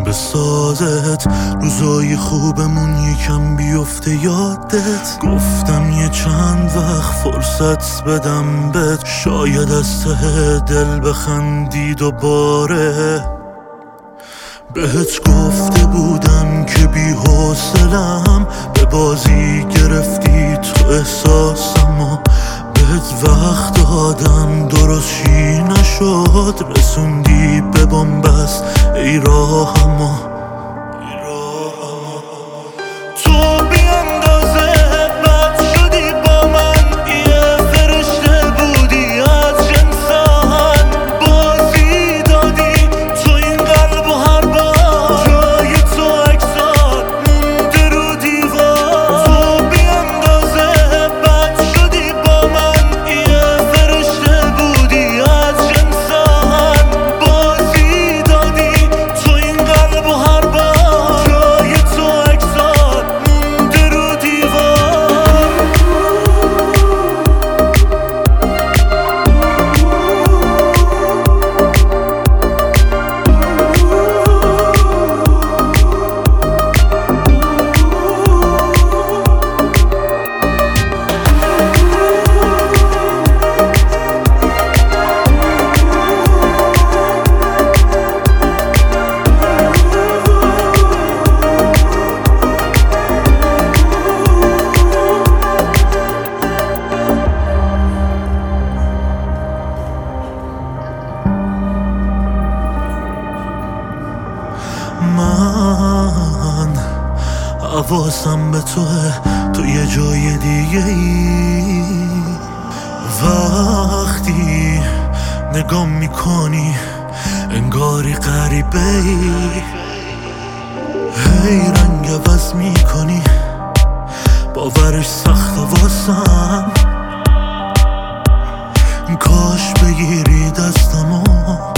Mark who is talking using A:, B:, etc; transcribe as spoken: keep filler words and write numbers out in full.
A: به سازت. روزای خوبمون یکم بیفته یادت. گفتم یه چند وقت فرصت بدم بهت، شاید از ته دل بخندی دوباره. بهت گفته بودم که بی حوصله‌ام، به بازی گرفتی تو احساسمو. بهت وقت دادم درست چی نشد، رسوندی به بنبست ای راهمو. تو بی اندازه بد شدی با من، یه فرشته بودی از جنسان. بازی دادی تو این قلب و هر بار جای تو عکسات مونده رو دیوار. تو بی اندازه بد شدی با من، یه فرشته بودی از جنسان. بازی دادی تو این قلب و هر بار جای تو عکسات مونده رو دیوار. من حواسم به توه، تو یه جای دیگه ای. وقتی نگاه میکنی انگاری غریبه ای. هی رنگ عوض میکنی، باورش سخته واسم. کاش بگیری دستمو